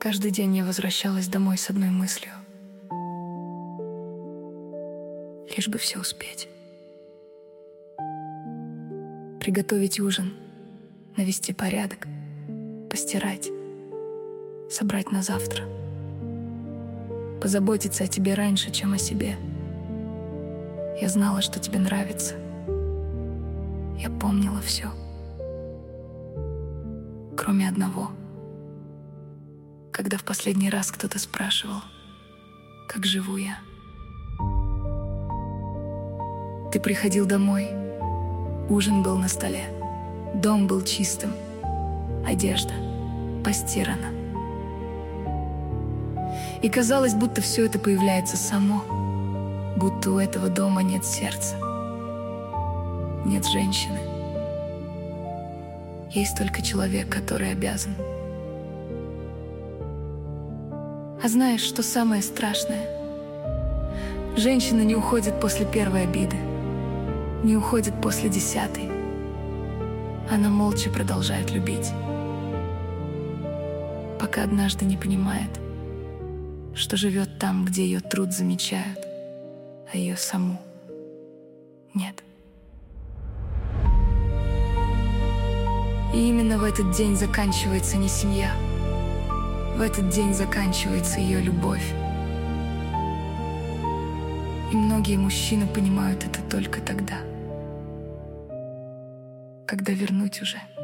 Каждый день я возвращалась домой с одной мыслью: лишь бы все успеть. Приготовить ужин, навести порядок, постирать, собрать на завтра. Позаботиться о тебе раньше, чем о себе. Я знала, что тебе нравится. Я помнила все. Кроме одного. Когда в последний раз кто-то спрашивал, как живу я. Ты приходил домой, ужин был на столе, дом был чистым, одежда постирана. И казалось, будто все это появляется само, будто у этого дома нет сердца, нет женщины. Есть только человек, который обязан. А знаешь, что самое страшное? Женщина не уходит после первой обиды, не уходит после 10-й. Она молча продолжает любить, пока однажды не понимает, что живет там, где ее труд замечают, а ее саму нет. И именно в этот день заканчивается не семья. В этот день заканчивается ее любовь. И многие мужчины понимают это только тогда, когда вернуть уже